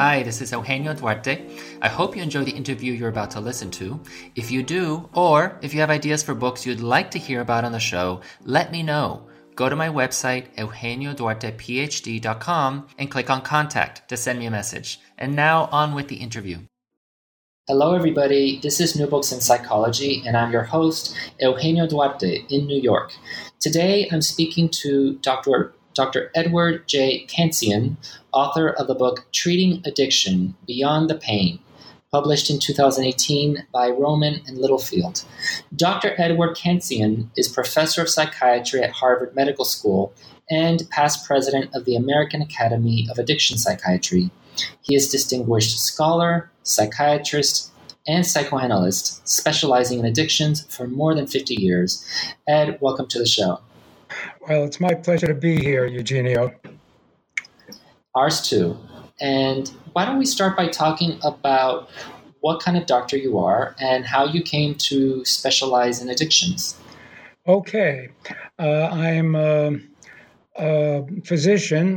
Hi, this is Eugenio Duarte. I hope you enjoy the interview you're about to listen to. If you do, or if you have ideas for books you'd like to hear about on the show, let me know. Go to my website, eugenioduartephd.com, and click on Contact to send me a message. And now on with the interview. Hello, everybody. This is New Books in Psychology, and I'm your host, Eugenio Duarte, in New York. Today, I'm speaking to Dr. Edward J. Kantzian, author of the book Treating Addiction, Beyond the Pain, published in 2018 by Rowman and Littlefield. Dr. Edward Kantzian is professor of psychiatry at Harvard Medical School and past president of the American Academy of Addiction Psychiatry. He is distinguished scholar, psychiatrist, and psychoanalyst, specializing in addictions for more than 50 years. Ed, welcome to the show. Well, it's my pleasure to be here, Eugenio. Ours too. And why don't we start by talking about what kind of doctor you are and how you came to specialize in addictions? Okay. I'm a physician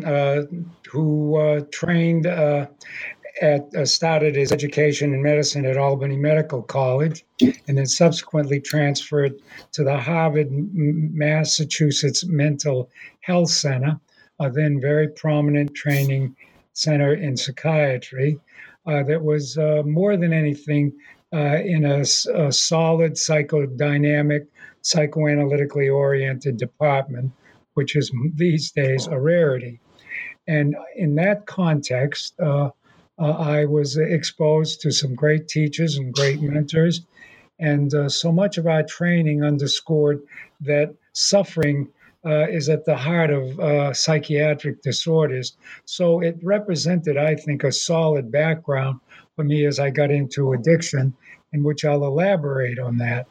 who trained started his education in medicine at Albany Medical College and then subsequently transferred to the Harvard, Massachusetts Mental Health Center, a then very prominent training center in psychiatry that was more than anything in a solid psychodynamic, psychoanalytically oriented department, which is these days a rarity. And in that context, I was exposed to some great teachers and great mentors, and so much of our training underscored that suffering is at the heart of psychiatric disorders. So it represented, I think, a solid background for me as I got into addiction, in which I'll elaborate on that.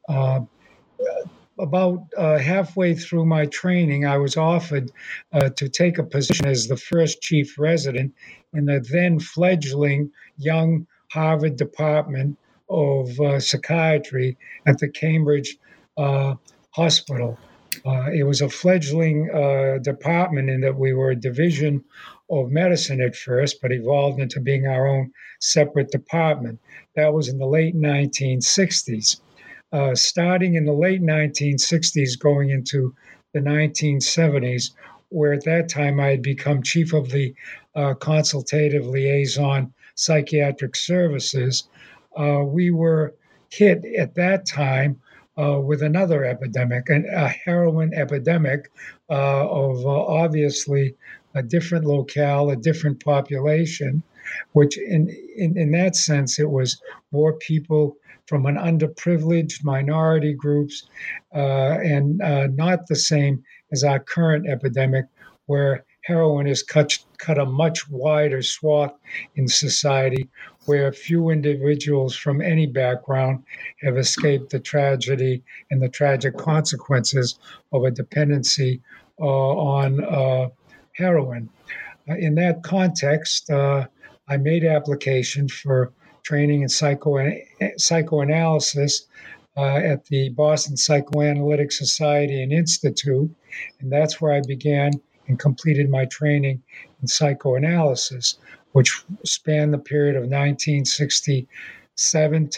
About halfway through my training, I was offered to take a position as the first chief resident in the then fledgling young Harvard Department of Psychiatry at the Cambridge Hospital. It was a fledgling department in that we were a division of medicine at first, but evolved into being our own separate department. That was in the late 1960s. Starting in the late 1960s, going into the 1970s, where at that time I had become chief of the consultative liaison psychiatric services, we were hit at that time with another epidemic, a heroin epidemic of obviously a different locale, a different population, which in that sense, it was more people from an underprivileged minority groups, and not the same as our current epidemic, where heroin has cut a much wider swath in society, where few individuals from any background have escaped the tragedy and the tragic consequences of a dependency on heroin. In that context, I made application for training in psychoanalysis at the Boston Psychoanalytic Society and Institute, and that's where I began and completed my training in psychoanalysis, which spanned the period of 1967 to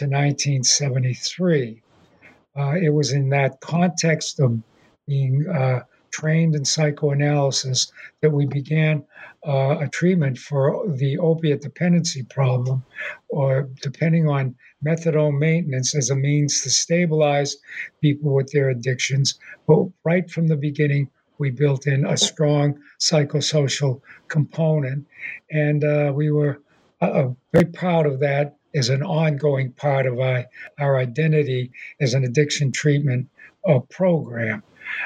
1973. It was in that context of being trained in psychoanalysis that we began a treatment for the opiate dependency problem, or depending on methadone maintenance as a means to stabilize people with their addictions. But right from the beginning, we built in a strong psychosocial component, and we were very proud of that as an ongoing part of our identity as an addiction treatment program.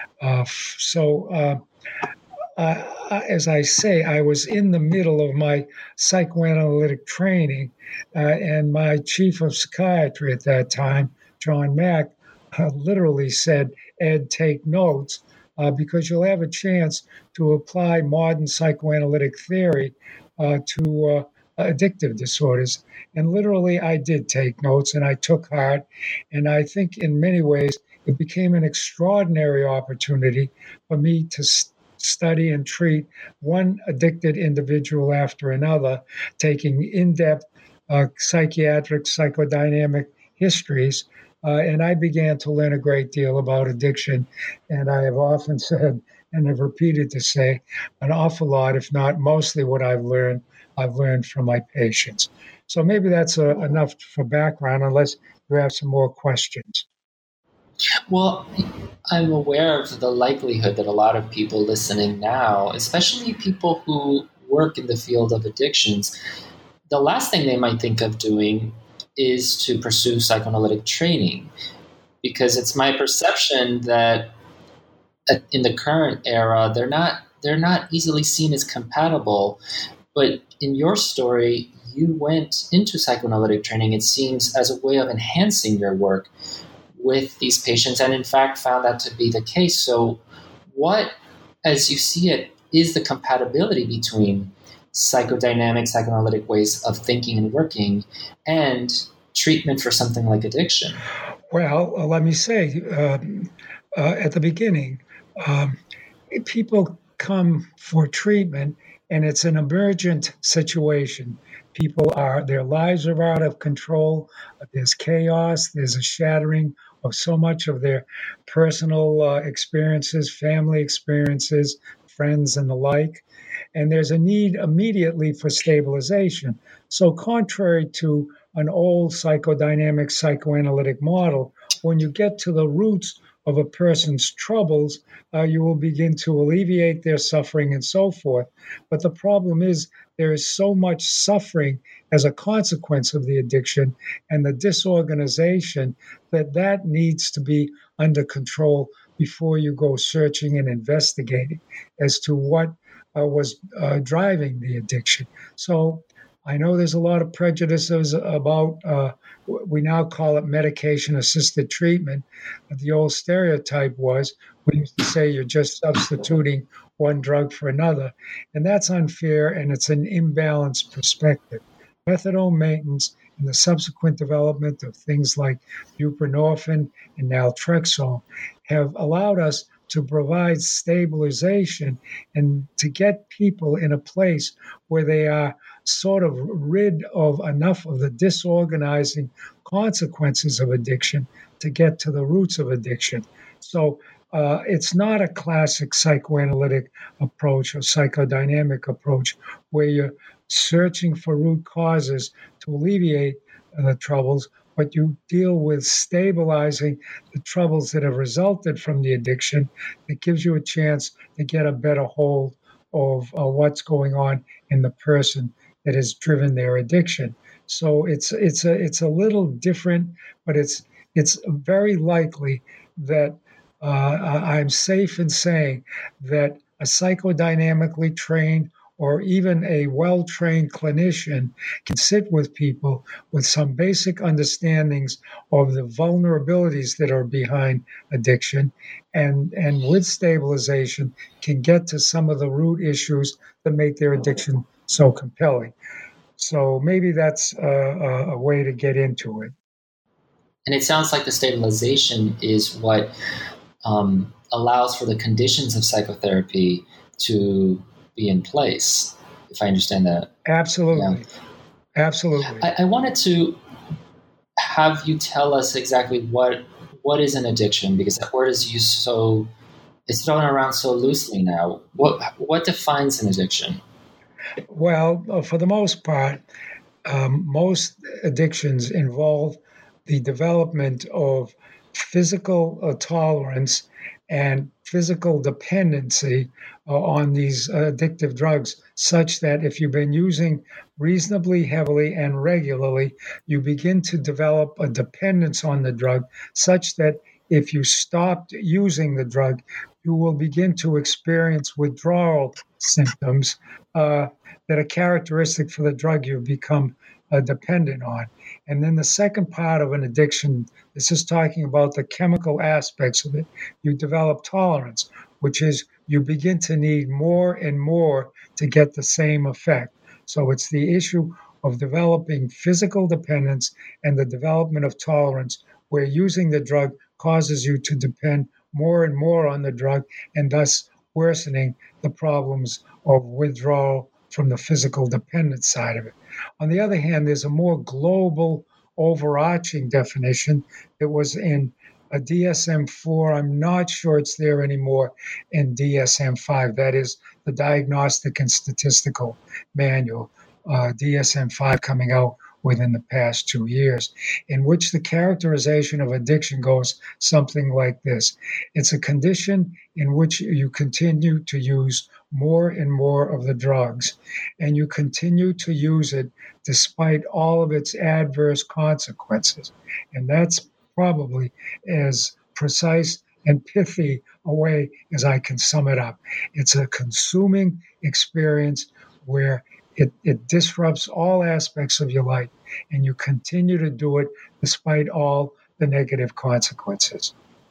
As I say, I was in the middle of my psychoanalytic training, and my chief of psychiatry at that time, John Mack, literally said, "Ed, take notes, because you'll have a chance to apply modern psychoanalytic theory to addictive disorders." And literally, I did take notes, and I took heart, and I think in many ways, it became an extraordinary opportunity for me to study and treat one addicted individual after another, taking in-depth psychiatric, psychodynamic histories. And I began to learn a great deal about addiction. And I have often said, and have repeated to say, an awful lot, if not mostly what I've learned from my patients. So maybe that's enough for background, unless you have some more questions. Well, I'm aware of the likelihood that a lot of people listening now, especially people who work in the field of addictions, the last thing they might think of doing is to pursue psychoanalytic training, because it's my perception that in the current era they're not easily seen as compatible. But in your story, you went into psychoanalytic training, it seems, as a way of enhancing your work with these patients, and in fact found that to be the case. So what, as you see it, is the compatibility between psychodynamic, psychoanalytic ways of thinking and working and treatment for something like addiction? Well, let me say at the beginning, um, people come for treatment and it's an emergent situation. Their lives are out of control. There's chaos. There's a shattering of so much of their personal experiences, family experiences, friends, and the like. And there's a need immediately for stabilization. So, contrary to an old psychodynamic psychoanalytic model, when you get to the roots of a person's troubles, you will begin to alleviate their suffering and so forth. But the problem is there is so much suffering as a consequence of the addiction and the disorganization that needs to be under control before you go searching and investigating as to what was driving the addiction. So I know there's a lot of prejudices about, we now call it medication assisted treatment. But the old stereotype was we used to say you're just substituting one drug for another. And that's unfair and it's an imbalanced perspective. Methadone maintenance and the subsequent development of things like buprenorphine and naltrexone have allowed us to provide stabilization and to get people in a place where they are sort of rid of enough of the disorganizing consequences of addiction to get to the roots of addiction. So it's not a classic psychoanalytic approach or psychodynamic approach where you're searching for root causes to alleviate the troubles, but you deal with stabilizing the troubles that have resulted from the addiction. That gives you a chance to get a better hold of what's going on in the person that has driven their addiction. So it's a little different, but it's very likely that I'm safe in saying that a psychodynamically trained or even a well-trained clinician can sit with people with some basic understandings of the vulnerabilities that are behind addiction and with stabilization can get to some of the root issues that make their addiction so compelling. So maybe that's a way to get into it. And it sounds like the stabilization is what allows for the conditions of psychotherapy to be in place, if I understand that. Absolutely. Yeah. Absolutely. I wanted to have you tell us exactly what is an addiction, because that word is used so, it's thrown around so loosely now. What defines an addiction? Well, for the most part, most addictions involve the development of physical tolerance and physical dependency on these addictive drugs, such that if you've been using reasonably heavily and regularly, you begin to develop a dependence on the drug, such that if you stopped using the drug, you will begin to experience withdrawal symptoms that are characteristic for the drug you've become dependent on. And then the second part of an addiction, this is talking about the chemical aspects of it. You develop tolerance, which is you begin to need more and more to get the same effect. So it's the issue of developing physical dependence and the development of tolerance, where using the drug causes you to depend more and more on the drug and thus worsening the problems of withdrawal from the physical dependence side of it. On the other hand, there's a more global, overarching definition that was in a DSM-4. I'm not sure it's there anymore in DSM-5. That is the Diagnostic and Statistical Manual, DSM-5, coming out within the past 2 years, in which the characterization of addiction goes something like this. It's a condition in which you continue to use more and more of the drugs, and you continue to use it despite all of its adverse consequences. And that's probably as precise and pithy a way as I can sum it up. It's a consuming experience where it disrupts all aspects of your life, and you continue to do it despite all the negative consequences.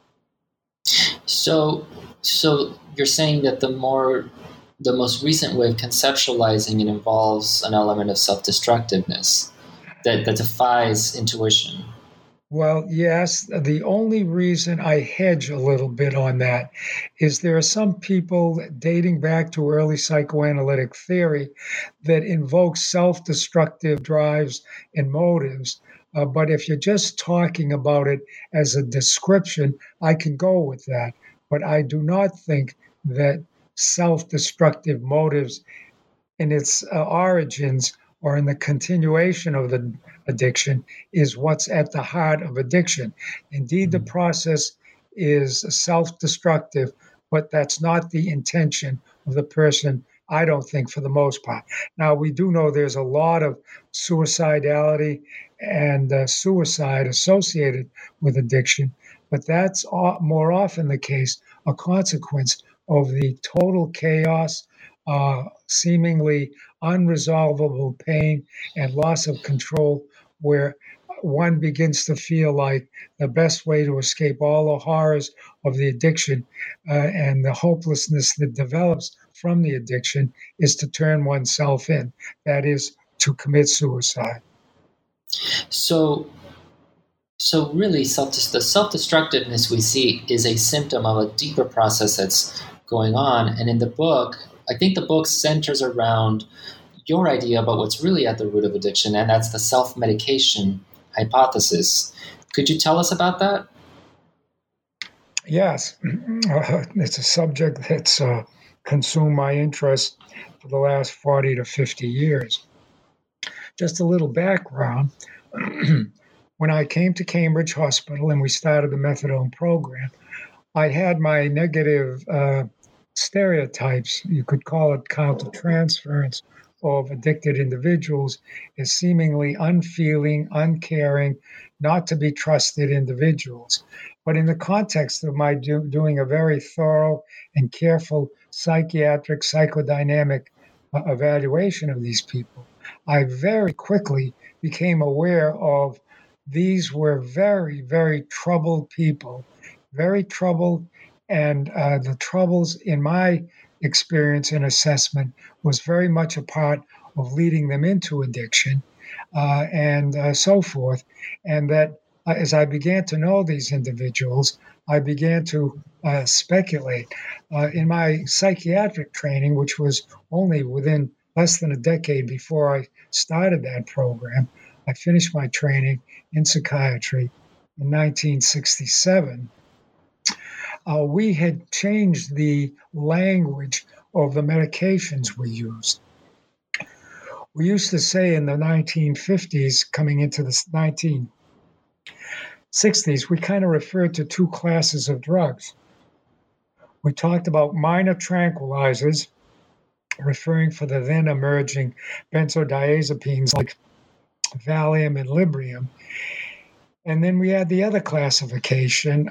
So you're saying that the most recent way of conceptualizing it involves an element of self-destructiveness that defies intuition. Well, yes. The only reason I hedge a little bit on that is there are some people dating back to early psychoanalytic theory that invoke self-destructive drives and motives. But if you're just talking about it as a description, I can go with that. But I do not think that self-destructive motives in its origins or in the continuation of the addiction is what's at the heart of addiction. Indeed, the process is self-destructive, but that's not the intention of the person, I don't think, for the most part. Now, we do know there's a lot of suicidality and suicide associated with addiction, but that's more often the case, a consequence of the total chaos, seemingly unresolvable pain and loss of control, where one begins to feel like the best way to escape all the horrors of the addiction and the hopelessness that develops from the addiction is to turn oneself in, that is, to commit suicide. So really, the self-destructiveness we see is a symptom of a deeper process that's going on. And in the book, I think the book centers around your idea about what's really at the root of addiction, and that's the self-medication hypothesis. Could you tell us about that? Yes. It's a subject that's consumed my interest for the last 40 to 50 years. Just a little background. When I came to Cambridge Hospital and we started the methadone program, I had my negative stereotypes, you could call it countertransference, of addicted individuals as seemingly unfeeling, uncaring, not to be trusted individuals. But in the context of my doing a very thorough and careful psychiatric, psychodynamic evaluation of these people, I very quickly became aware of these were very, very troubled people, very troubled, and the troubles in my experience and assessment was very much a part of leading them into addiction and so forth. And that as I began to know these individuals, I began to speculate. In my psychiatric training, which was only within less than a decade before I started that program, I finished my training in psychiatry in 1967. We had changed the language of the medications we used. We used to say in the 1950s, coming into the 1960s, we kind of referred to two classes of drugs. We talked about minor tranquilizers, referring for the then emerging benzodiazepines like Valium and Librium. And then we had the other classification,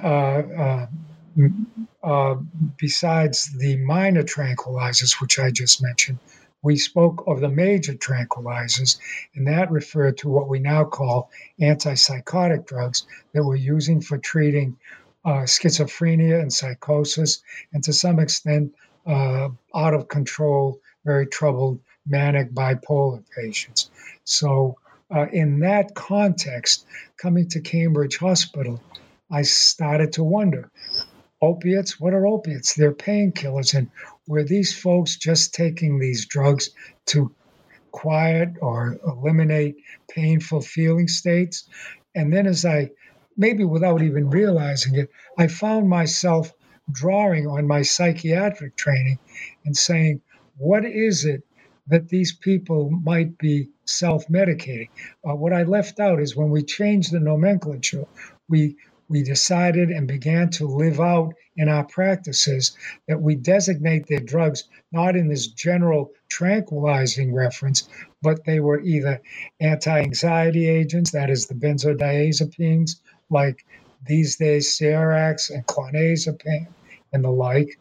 besides the minor tranquilizers, which I just mentioned. We spoke of the major tranquilizers, and that referred to what we now call antipsychotic drugs that we're using for treating schizophrenia and psychosis, and to some extent, out of control, very troubled manic bipolar patients. So in that context, coming to Cambridge Hospital, I started to wonder, opiates, what are opiates? They're painkillers. And were these folks just taking these drugs to quiet or eliminate painful feeling states? And then as I, maybe without even realizing it, I found myself drawing on my psychiatric training and saying, what is it that these people might be self-medicating? What I left out is when we changed the nomenclature, we we decided and began to live out in our practices that we designate their drugs not in this general tranquilizing reference, but they were either anti-anxiety agents, that is the benzodiazepines, like these days Ciarax and clonazepam and the like,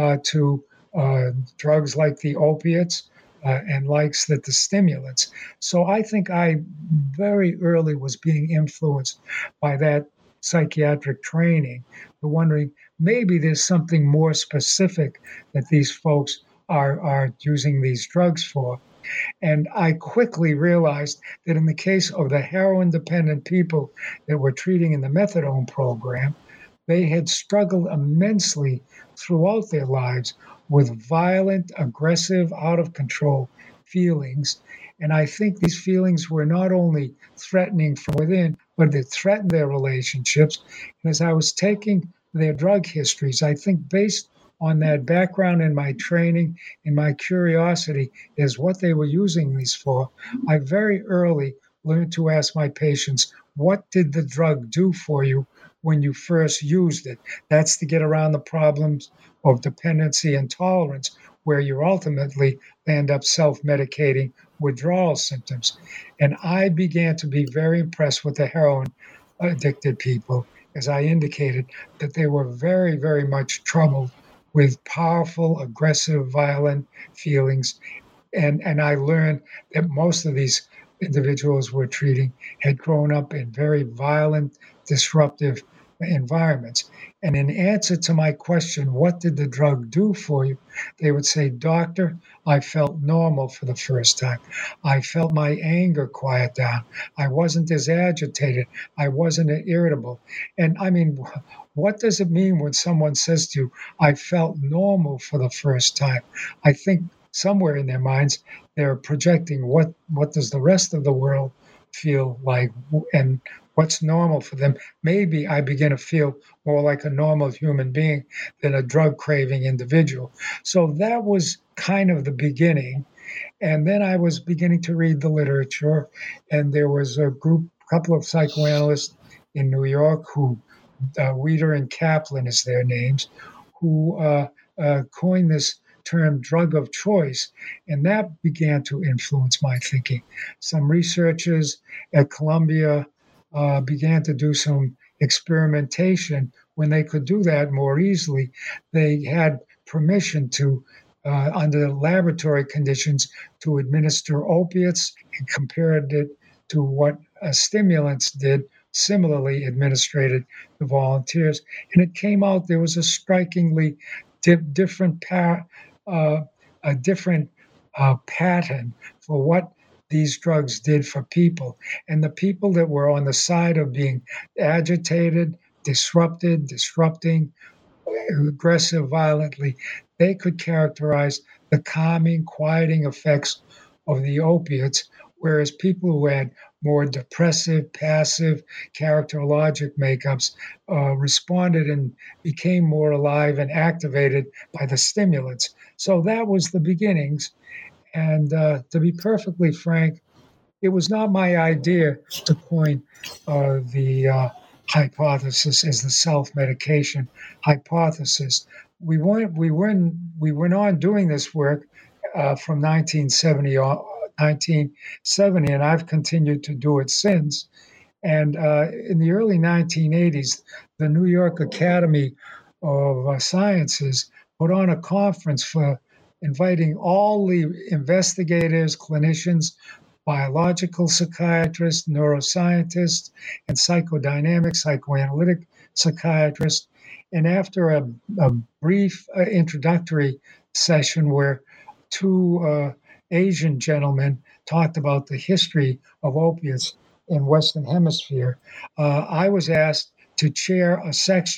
to drugs like the opiates and likes that the stimulants. So I think I very early was being influenced by that psychiatric training, wondering maybe there's something more specific that these folks are using these drugs for. And I quickly realized that in the case of the heroin dependent people that we're treating in the methadone program, they had struggled immensely throughout their lives with violent, aggressive, out of control feelings. And I think these feelings were not only threatening from within, but they threatened their relationships. And as I was taking their drug histories, I think based on that background and my training and my curiosity is what they were using these for, I very early learned to ask my patients, what did the drug do for you when you first used it? That's to get around the problems of dependency and tolerance, where you ultimately end up self-medicating withdrawal symptoms. And I began to be very impressed with the heroin addicted people, as I indicated, that they were very, very much troubled with powerful, aggressive, violent feelings. And I learned that most of these individuals we're treating had grown up in very violent, disruptive environments. And in answer to my question, what did the drug do for you? They would say, Doctor, I felt normal for the first time. I felt my anger quiet down. I wasn't as agitated. I wasn't irritable. And I mean, what does it mean when someone says to you, I felt normal for the first time? I think somewhere in their minds, they're projecting what does the rest of the world feel like and what's normal for them. Maybe I begin to feel more like a normal human being than a drug craving individual. So that was kind of the beginning. And then I was beginning to read the literature, and there was a couple of psychoanalysts in New York who, Weider and Kaplan is their names, who coined this term drug of choice, and that began to influence my thinking. Some researchers at Columbia began to do some experimentation. When they could do that more easily, they had permission to, under laboratory conditions, to administer opiates and compared it to what stimulants did, similarly administered to volunteers. And it came out there was a strikingly different pattern for what these drugs did for people. And the people that were on the side of being agitated, disrupting, aggressive violently, they could characterize the calming, quieting effects of the opiates, whereas people who had more depressive, passive, characterologic makeups responded and became more alive and activated by the stimulants. So that was the beginnings. And to be perfectly frank, it was not my idea to coin the hypothesis as the self-medication hypothesis. We went on doing this work from 1970, and I've continued to do it since. And in the early 1980s, the New York Academy of Sciences put on a conference for inviting all the investigators, clinicians, biological psychiatrists, neuroscientists, and psychodynamic, psychoanalytic psychiatrists. And after a brief introductory session where two Asian gentlemen talked about the history of opiates in Western Hemisphere, I was asked to chair a section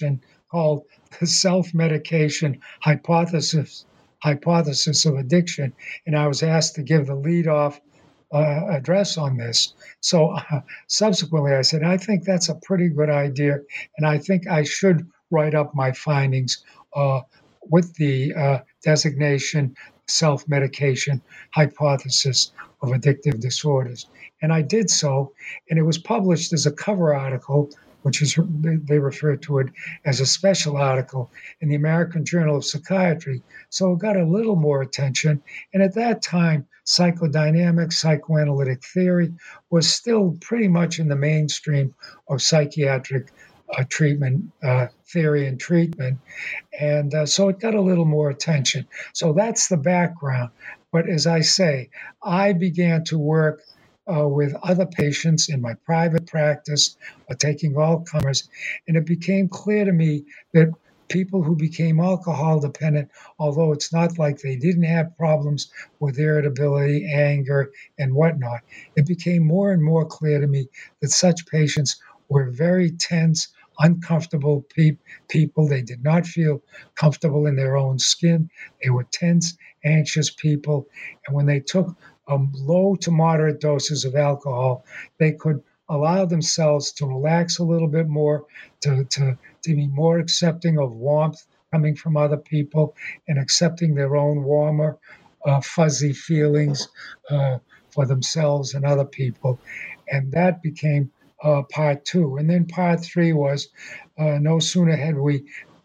called the self-medication hypothesis of addiction, and I was asked to give the lead-off address on this. So subsequently, I said, I think that's a pretty good idea, and I think I should write up my findings with the designation self-medication hypothesis of addictive disorders. And I did so, and it was published as a cover article, which is, they refer to it as a special article in the American Journal of Psychiatry. So it got a little more attention. And at that time, psychodynamic, psychoanalytic theory was still pretty much in the mainstream of psychiatric treatment, theory and treatment. And so it got a little more attention. So that's the background. But as I say, I began to work with other patients in my private practice, taking all comers. And it became clear to me that people who became alcohol dependent, although it's not like they didn't have problems with irritability, anger, and whatnot, it became more and more clear to me that such patients were very tense, uncomfortable people. They did not feel comfortable in their own skin. They were tense, anxious people. And when they took low to moderate doses of alcohol, they could allow themselves to relax a little bit more, to be more accepting of warmth coming from other people and accepting their own warmer, fuzzy feelings for themselves and other people. And that became part two. And then part three was no sooner had we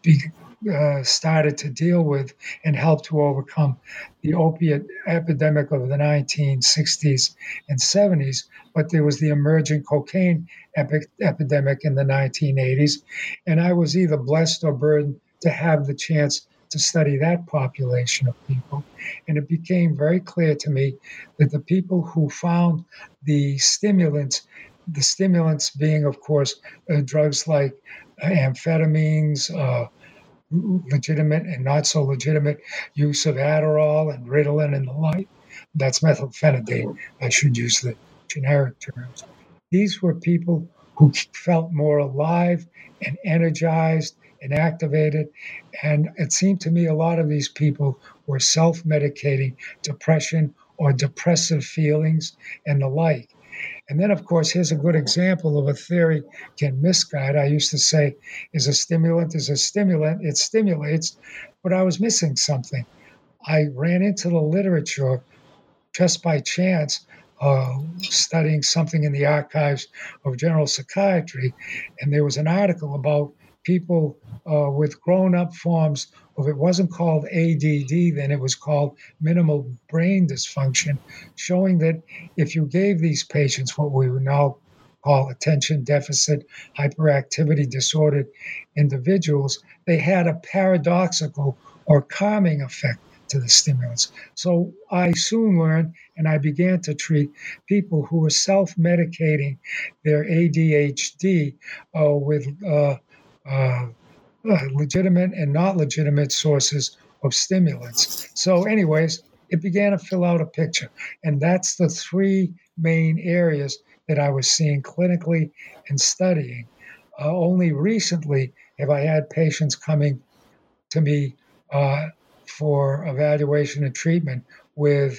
started to deal with and help to overcome the opiate epidemic of the 1960s and 70s, but there was the emerging cocaine epidemic in the 1980s. And I was either blessed or burdened to have the chance to study that population of people. And it became very clear to me that the people who found the stimulants being, of course, drugs like amphetamines, legitimate and not so legitimate use of Adderall and Ritalin and the like. That's methylphenidate. I should use the generic terms. These were people who felt more alive and energized and activated. And it seemed to me a lot of these people were self-medicating depression or depressive feelings and the like. And then, of course, here's a good example of a theory can misguide. I used to say, is a stimulant, it stimulates, but I was missing something. I ran into the literature just by chance, studying something in the archives of general psychiatry, and there was an article about people with grown-up forms of, it wasn't called ADD then, it was called minimal brain dysfunction, showing that if you gave these patients what we would now call attention deficit hyperactivity disordered individuals, they had a paradoxical or calming effect to the stimulants. So I soon learned, and I began to treat people who were self-medicating their ADHD with legitimate and not legitimate sources of stimulants. So anyways, it began to fill out a picture. And that's the three main areas that I was seeing clinically and studying. Only recently have I had patients coming to me for evaluation and treatment with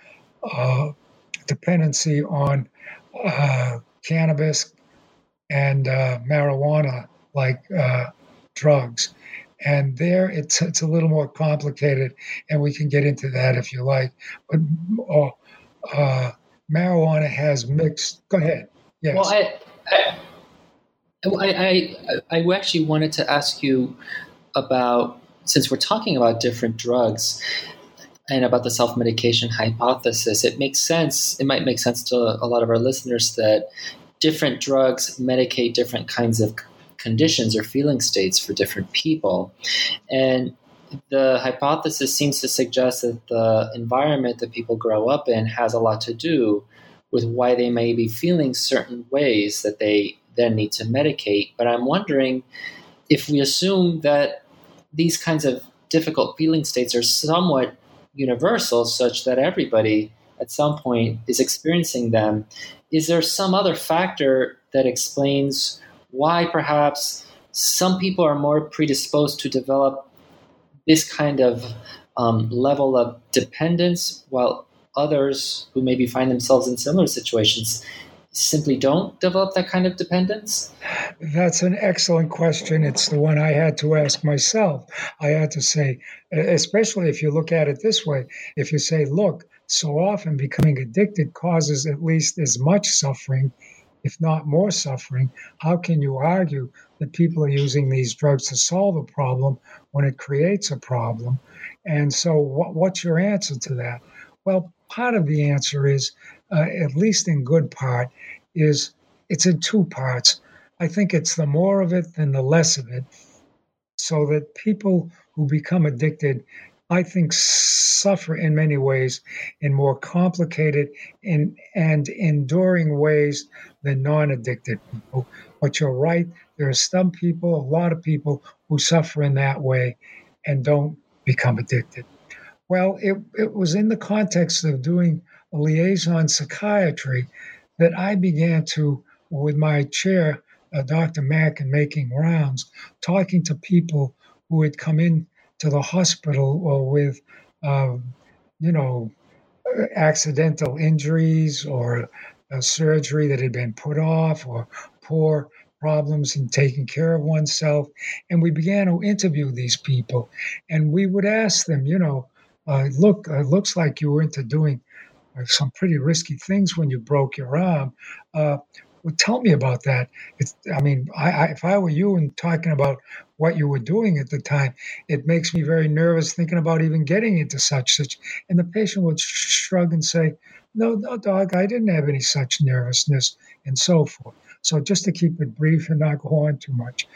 dependency on cannabis and marijuana like drugs. And there it's a little more complicated, and we can get into that if you like. But marijuana has mixed. Go ahead. Yes. Well, I actually wanted to ask you about, since we're talking about different drugs and about the self-medication hypothesis, it makes sense. It might make sense to a lot of our listeners that different drugs medicate different kinds of conditions or feeling states for different people. And the hypothesis seems to suggest that the environment that people grow up in has a lot to do with why they may be feeling certain ways that they then need to medicate. But I'm wondering if we assume that these kinds of difficult feeling states are somewhat universal, such that everybody at some point is experiencing them, is there some other factor that explains why perhaps some people are more predisposed to develop this kind of level of dependence, while others who maybe find themselves in similar situations simply don't develop that kind of dependence? That's an excellent question. It's the one I had to ask myself. I had to say, especially if you look at it this way, if you say, look, so often becoming addicted causes at least as much suffering, if not more suffering, how can you argue that people are using these drugs to solve a problem when it creates a problem? And so, what's your answer to that? Well, part of the answer is, at least in good part, is it's in two parts. I think it's the more of it than the less of it, so that people who become addicted, I think, suffer in many ways in more complicated and enduring ways than non addicted people. But you're right, there are some people, a lot of people, who suffer in that way and don't become addicted. Well, it was in the context of doing a liaison psychiatry that I began to, with my chair, Dr. Mack, and making rounds, talking to people who had come in to the hospital or with, uh, you know, accidental injuries or a surgery that had been put off or poor problems in taking care of oneself. And we began to interview these people. And we would ask them, look, it looks like you were into doing some pretty risky things when you broke your arm. Uh, well, tell me about that. If I were you and talking about what you were doing at the time, it makes me very nervous thinking about even getting into such. And the patient would shrug and say, "No, no, doc, I didn't have any such nervousness," and so forth. So just to keep it brief and not go on too much,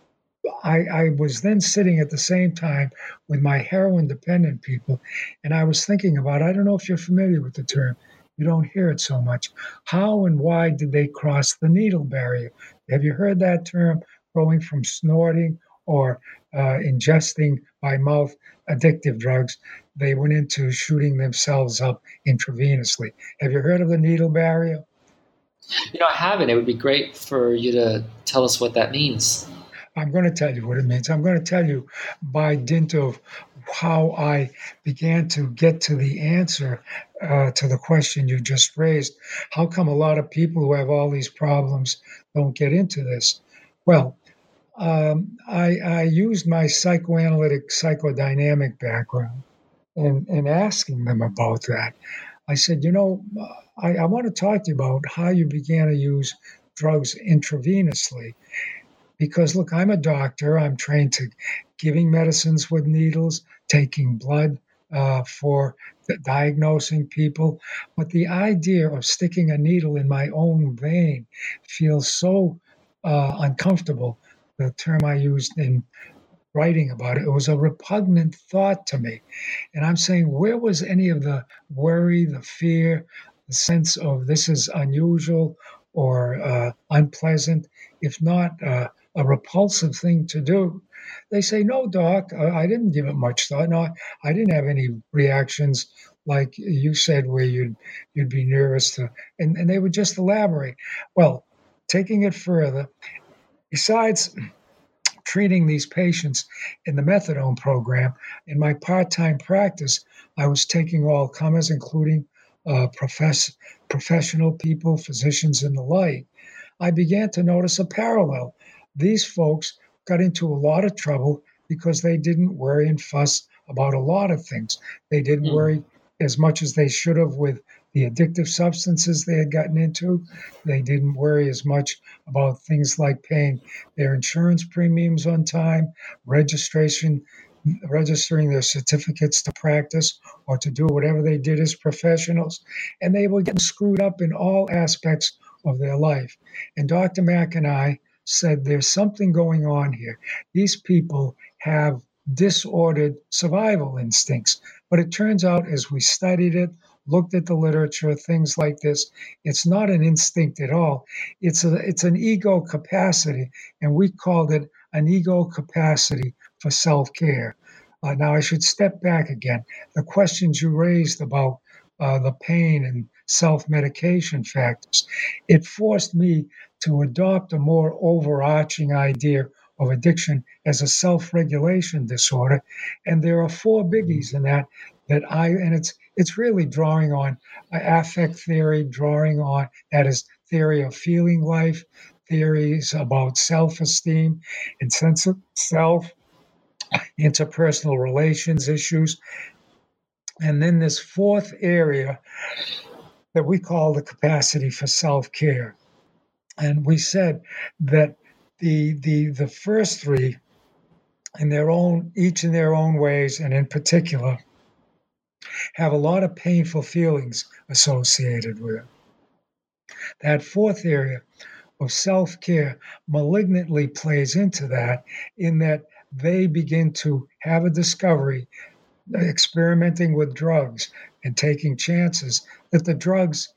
I was then sitting at the same time with my heroin dependent people, and I was thinking about, I don't know if you're familiar with the term, you don't hear it so much. How and why did they cross the needle barrier? Have you heard that term, going from snorting or ingesting by mouth addictive drugs? They went into shooting themselves up intravenously. Have you heard of the needle barrier? I haven't. It would be great for you to tell us what that means. I'm going to tell you what it means. I'm going to tell you by dint of how I began to get to the answer to the question you just raised. How come a lot of people who have all these problems don't get into this? Well, I used my psychoanalytic, psychodynamic background in asking them about that. I said, I want to talk to you about how you began to use drugs intravenously because look, I'm a doctor. I'm trained to giving medicines with needles, taking blood for diagnosing people. But the idea of sticking a needle in my own vein feels so uncomfortable. The term I used in writing about it, it was a repugnant thought to me. And I'm saying, where was any of the worry, the fear, the sense of this is unusual or unpleasant, if not a repulsive thing to do? They say, no, doc, I didn't give it much thought. No, I didn't have any reactions like you said, where you'd be nervous to, and they would just elaborate. Well, taking it further, besides treating these patients in the methadone program. In my part-time practice, I was taking all comers, including professional people, physicians, and the like. I began to notice a parallel. These folks got into a lot of trouble because they didn't worry and fuss about a lot of things. They didn't worry as much as they should have with the addictive substances they had gotten into. They didn't worry as much about things like paying their insurance premiums on time, registering their certificates to practice or to do whatever they did as professionals. And they were getting screwed up in all aspects of their life. And Dr. Mack and I said, there's something going on here. These people have disordered survival instincts. But it turns out, as we studied it, looked at the literature, things like this, it's not an instinct at all. It's an ego capacity, and we called it an ego capacity for self-care. Now, I should step back again. The questions you raised about the pain and self-medication factors, it forced me to adopt a more overarching idea of addiction as a self-regulation disorder, and there are four biggies in that and it's really drawing on affect theory, drawing on that is theory of feeling life, theories about self-esteem and sense of self, interpersonal relations issues, and then this fourth area that we call the capacity for self-care. And we said that the first three, in their own, each in their own ways, and in particular, have a lot of painful feelings associated with it. That fourth area of self-care malignantly plays into that, in that they begin to have a discovery, experimenting with drugs and taking chances, that the drugs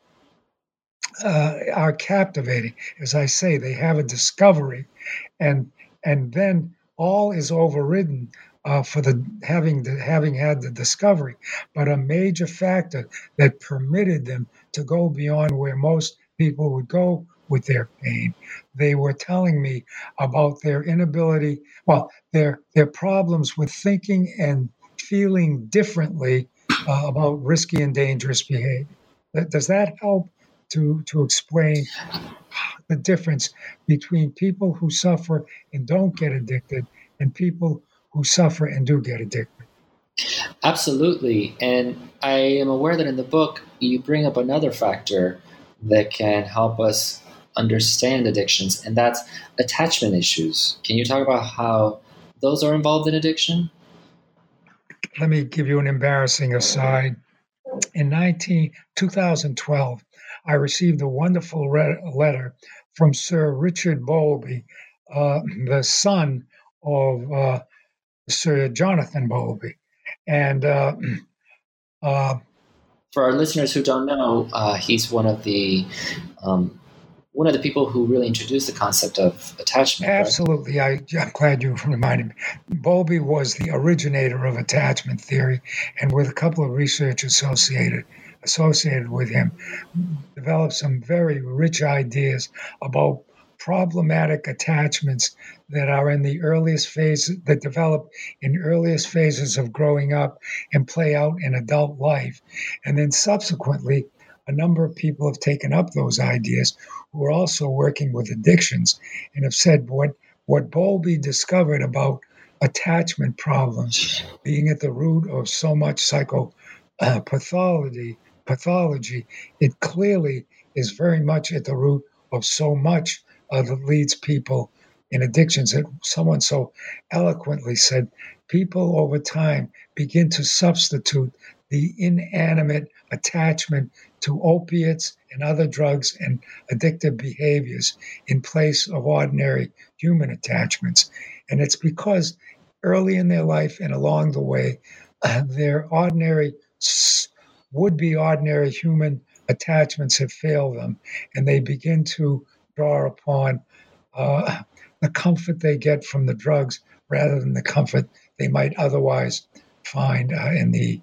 are captivating. As I say, they have a discovery, and then all is overridden for the having had the discovery. But a major factor that permitted them to go beyond where most people would go with their pain. They were telling me about their inability, well, their problems with thinking and feeling differently about risky and dangerous behavior. Does that help to explain the difference between people who suffer and don't get addicted and people who suffer and do get addicted? Absolutely. And I am aware that in the book, you bring up another factor that can help us understand addictions, and that's attachment issues. Can you talk about how those are involved in addiction? Let me give you an embarrassing aside. In 2012, I received a wonderful letter from Sir Richard Bowlby, the son of Sir Jonathan Bowlby. And for our listeners who don't know, he's one of the people who really introduced the concept of attachment. Absolutely. Right? I'm glad you reminded me. Bowlby was the originator of attachment theory, and with a couple of research associated with him, developed some very rich ideas about problematic attachments that are in the earliest phase, that develop in earliest phases of growing up and play out in adult life. And then subsequently, a number of people have taken up those ideas who are also working with addictions and have said what Bowlby discovered about attachment problems being at the root of so much pathology, it clearly is very much at the root of so much that leads people in addictions. That someone so eloquently said, people over time begin to substitute the inanimate attachment to opiates and other drugs and addictive behaviors in place of ordinary human attachments. And it's because early in their life and along the way, their would-be ordinary human attachments have failed them, and they begin to draw upon the comfort they get from the drugs rather than the comfort they might otherwise find in the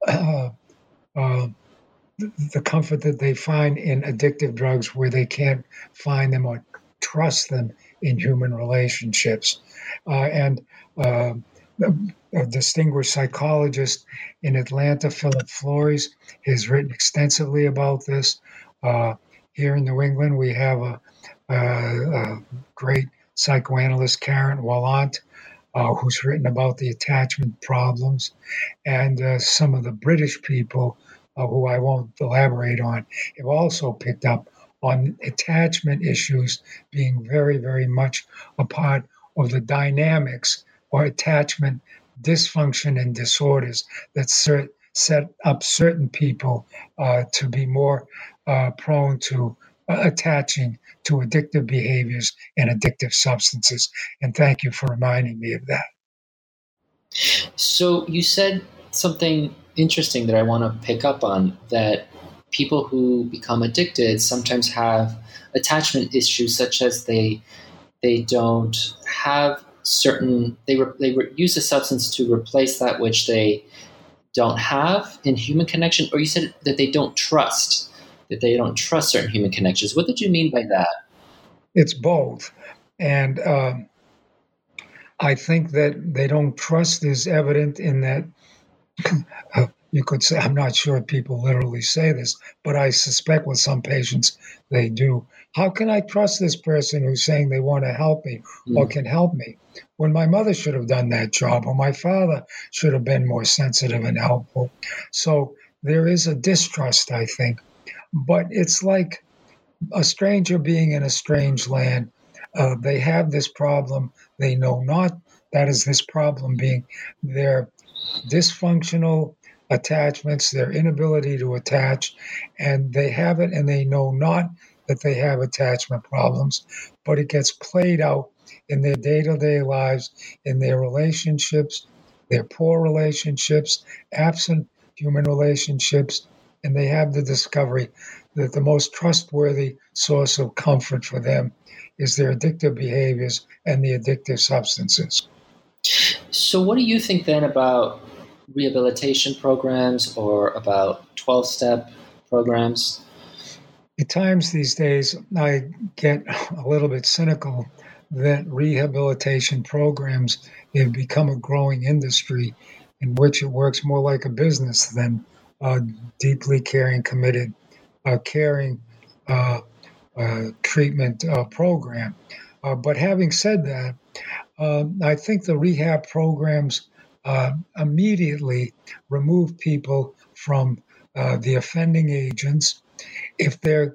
comfort that they find in addictive drugs, where they can't find them or trust them in human relationships. And a distinguished psychologist in Atlanta, Philip Flores, has written extensively about this. Here in New England, we have a great psychoanalyst, Karen Wallant, who's written about the attachment problems. And some of the British people, who I won't elaborate on, have also picked up on attachment issues being very, very much a part of the dynamics or attachment dysfunction and disorders that set up certain people to be more prone to attaching to addictive behaviors and addictive substances. And thank you for reminding me of that. So you said something interesting that I want to pick up on, that people who become addicted sometimes have attachment issues, such as they don't have certain, they use a substance to replace that which they don't have in human connection. Or you said that they don't trust certain human connections. What did you mean by that? It's both. And I think that they don't trust is evident in that you could say, I'm not sure people literally say this, but I suspect with some patients they do. How can I trust this person who's saying they want to help me or can help me when my mother should have done that job or my father should have been more sensitive and helpful? So there is a distrust, I think, but it's like a stranger being in a strange land. They have this problem. They know not that is this problem being their dysfunctional attachments, their inability to attach, and they have it and they know not that they have attachment problems, but it gets played out in their day to day lives, in their relationships, their poor relationships, absent human relationships, and they have the discovery that the most trustworthy source of comfort for them is their addictive behaviors and the addictive substances. So, what do you think then about rehabilitation programs or about 12-step programs? At times these days, I get a little bit cynical that rehabilitation programs have become a growing industry in which it works more like a business than a deeply caring, committed, caring treatment program. But having said that, I think the rehab programs immediately remove people from the offending agents. If they're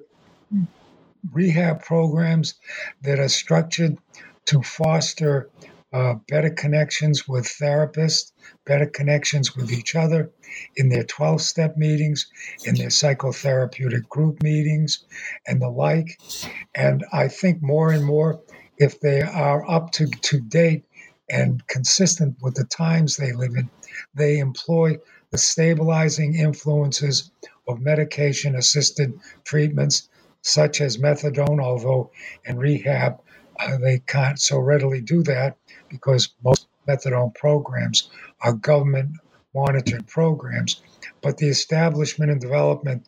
rehab programs that are structured to foster better connections with therapists, better connections with each other in their 12-step meetings, in their psychotherapeutic group meetings, and the like. And I think more and more, if they are up to date and consistent with the times they live in, they employ the stabilizing influences of medication assisted treatments such as methadone, although in rehab they can't so readily do that because most methadone programs are government monitored programs. But the establishment and development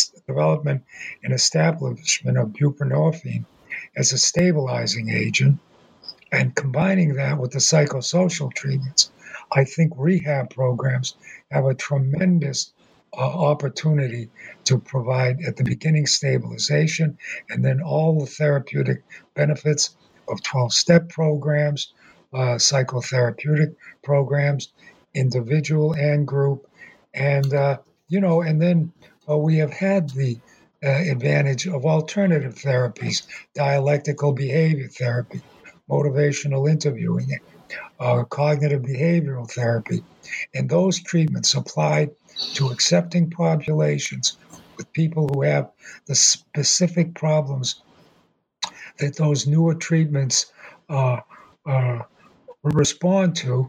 and establishment of buprenorphine as a stabilizing agent and combining that with the psychosocial treatments, I think rehab programs have a tremendous opportunity to provide at the beginning stabilization and then all the therapeutic benefits of 12-step programs, psychotherapeutic programs, individual and group. And, and then we have had the advantage of alternative therapies, dialectical behavior therapy, motivational interviewing, cognitive behavioral therapy, and those treatments applied to accepting populations with people who have the specific problems that those newer treatments respond to.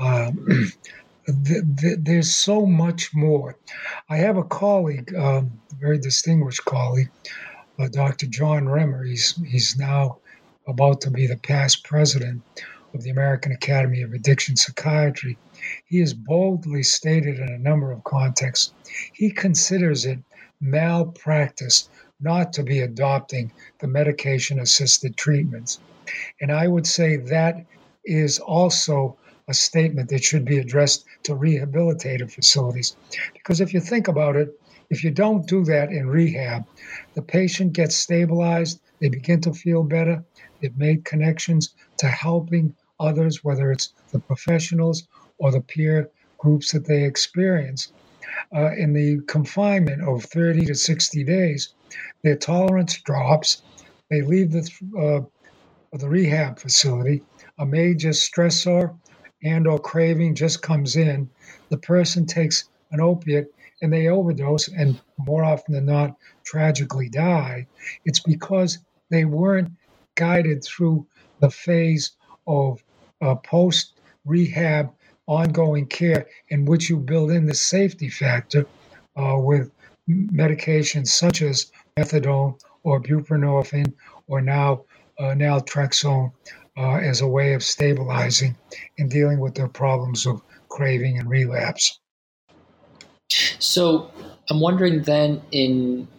There's so much more. I have a colleague, a very distinguished colleague, Dr. John Remmer. He's now about to be the past president of the American Academy of Addiction Psychiatry. He has boldly stated in a number of contexts he considers it malpractice not to be adopting the medication-assisted treatments. And I would say that is also a statement that should be addressed to rehabilitative facilities. Because if you think about it, if you don't do that in rehab, the patient gets stabilized, they begin to feel better, they've made connections to helping others, whether it's the professionals or the peer groups that they experience. In the confinement of 30 to 60 days, their tolerance drops, they leave the rehab facility, a major stressor and or craving just comes in, the person takes an opiate and they overdose and more often than not tragically die. It's because they weren't guided through the phase of post-rehab ongoing care in which you build in the safety factor with medications such as methadone or buprenorphine or now naltrexone as a way of stabilizing and dealing with their problems of craving and relapse. So I'm wondering then, in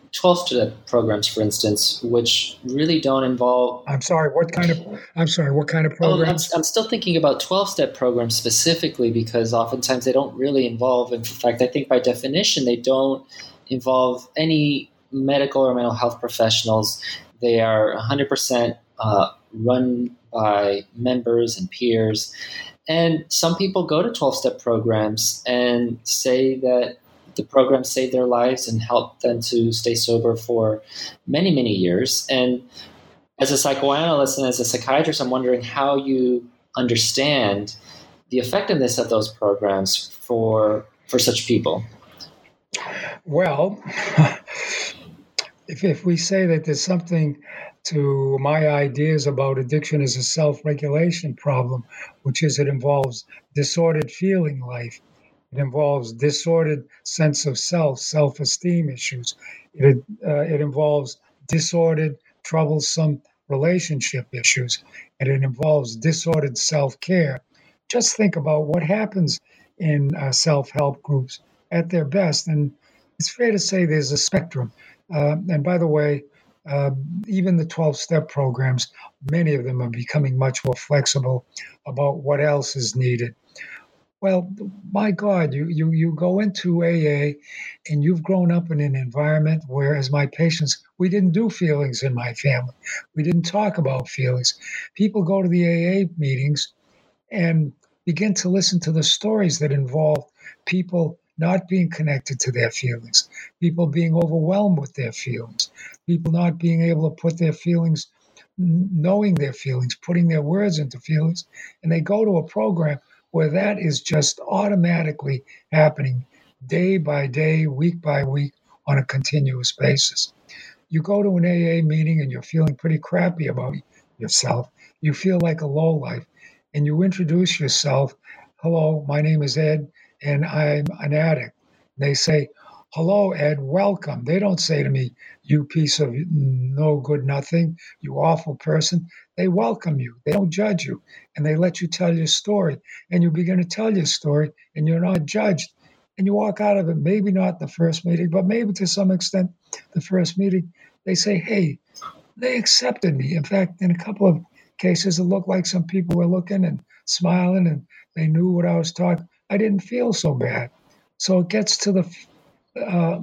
12-step programs, for instance, which really don't involve. I'm sorry, what kind of Oh, programs? I'm still thinking about 12-step programs specifically because oftentimes they don't really involve, in fact, I think by definition, they don't involve any medical or mental health professionals. They are 100% run by members and peers. And some people go to 12-step programs and say that the program saved their lives and helped them to stay sober for many, many years. And as a psychoanalyst and as a psychiatrist, I'm wondering how you understand the effectiveness of those programs for such people. Well, if we say that there's something to my ideas about addiction as a self-regulation problem, which is it involves disordered feeling life, it involves disordered sense of self, self-esteem issues, it involves disordered, troublesome relationship issues, and it involves disordered self-care. Just think about what happens in self-help groups at their best, and it's fair to say there's a spectrum. And by the way, uh, even the 12-step programs, many of them are becoming much more flexible about what else is needed. Well, my God, you go into AA and you've grown up in an environment where, as my patients, we didn't do feelings in my family. We didn't talk about feelings. People go to the AA meetings and begin to listen to the stories that involve people not being connected to their feelings, people being overwhelmed with their feelings, people not being able to put their feelings, knowing their feelings, putting their words into feelings. And they go to a program where that is just automatically happening day by day, week by week on a continuous basis. You go to an AA meeting and you're feeling pretty crappy about yourself. You feel like a lowlife, and you introduce yourself. Hello, my name is Ed, and I'm an addict. They say, "Hello, Ed, welcome." They don't say to me, "You piece of no good nothing, you awful person." They welcome you. They don't judge you, and they let you tell your story. And you begin to tell your story, and you're not judged. And you walk out of it, maybe not the first meeting, but maybe to some extent the first meeting. They say, "Hey, they accepted me." In fact, in a couple of cases, it looked like some people were looking and smiling and they knew what I was talking. I didn't feel so bad. So it gets to the uh,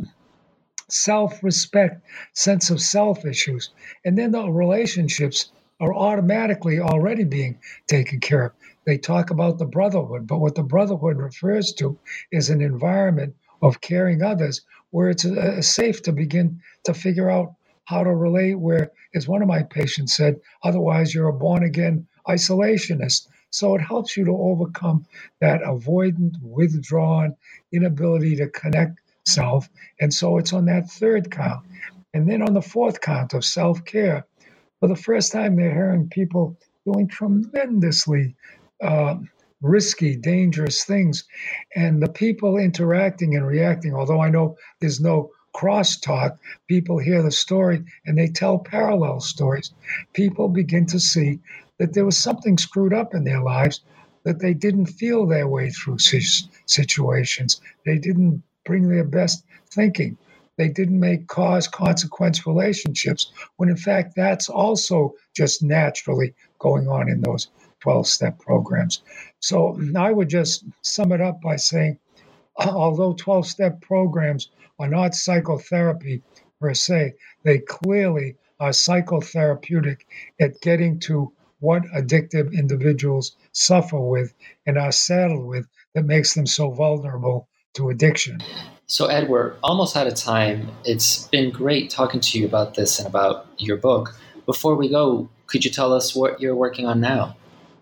self respect, sense of self issues. And then the relationships are automatically already being taken care of. They talk about the brotherhood, but what the brotherhood refers to is an environment of caring others where it's safe to begin to figure out how to relate. Where, as one of my patients said, otherwise you're a born again isolationist. So it helps you to overcome that avoidant, withdrawn inability to connect self. And so it's on that third count. And then on the fourth count of self care, for the first time, they're hearing people doing tremendously uh, risky, dangerous things. And the people interacting and reacting, although I know there's no crosstalk, people hear the story and they tell parallel stories. People begin to see that there was something screwed up in their lives, that they didn't feel their way through situations. They didn't bring their best thinking. They didn't make cause consequence relationships, when in fact that's also just naturally going on in those 12-step programs. So I would just sum it up by saying, although 12-step programs are not psychotherapy per se, they clearly are psychotherapeutic at getting to what addictive individuals suffer with and are saddled with that makes them so vulnerable to addiction. So, Ed, we're almost out of time. It's been great talking to you about this and about your book. Before we go, could you tell us what you're working on now?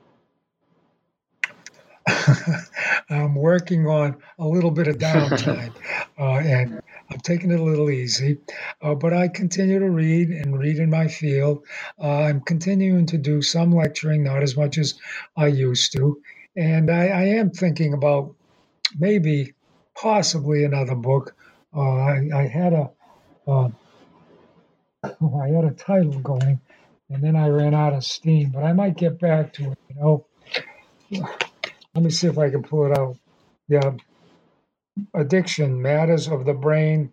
I'm working on a little bit of downtime, and I'm taking it a little easy. But I continue to read and read in my field. I'm continuing to do some lecturing, not as much as I used to. And I am thinking about maybe, possibly another book. I had uh, I had a title going, and then I ran out of steam. But I might get back to it. Let me see if I can pull it out. Yeah, addiction, matters of the brain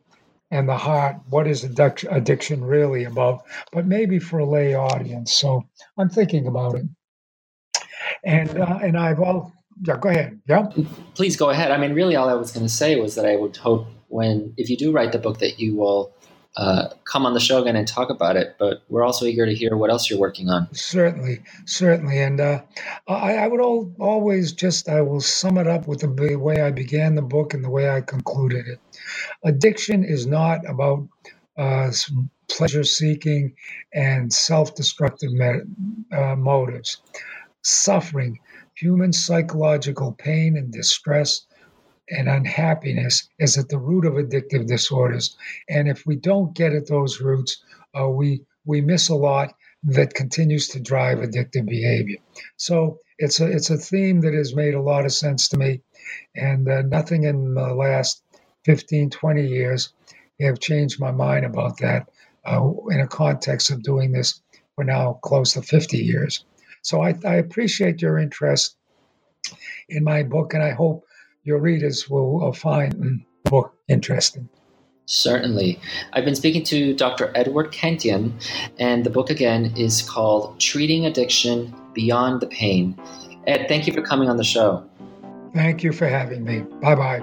and the heart. What is addiction really about? But maybe for a lay audience. So I'm thinking about it. And I've all yeah. Go ahead. Yeah. Please go ahead. I mean, really, all I was going to say was that I would hope if you do write the book, that you will come on the show again and talk about it. But we're also eager to hear what else you're working on. Certainly. And I would always I will sum it up with the way I began the book and the way I concluded it. Addiction is not about pleasure seeking and self-destructive motives. Suffering, human psychological pain and distress and unhappiness is at the root of addictive disorders. And if we don't get at those roots, we miss a lot that continues to drive addictive behavior. So it's a theme that has made a lot of sense to me, and nothing in the last 15, 20 years have changed my mind about that in a context of doing this for now close to 50 years. So I appreciate your interest in my book, and I hope your readers will find the book interesting. Certainly. I've been speaking to Dr. Edward Kentian, and the book again is called Treating Addiction Beyond the Pain. Ed, thank you for coming on the show. Thank you for having me. Bye-bye.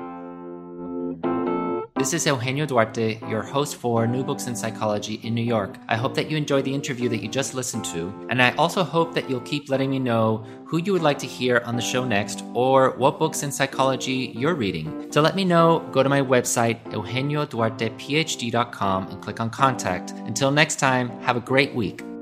This is Eugenio Duarte, your host for New Books in Psychology in New York. I hope that you enjoyed the interview that you just listened to, and I also hope that you'll keep letting me know who you would like to hear on the show next, or what books in psychology you're reading. To let me know, go to my website, eugenioduartephd.com, and click on Contact. Until next time, have a great week.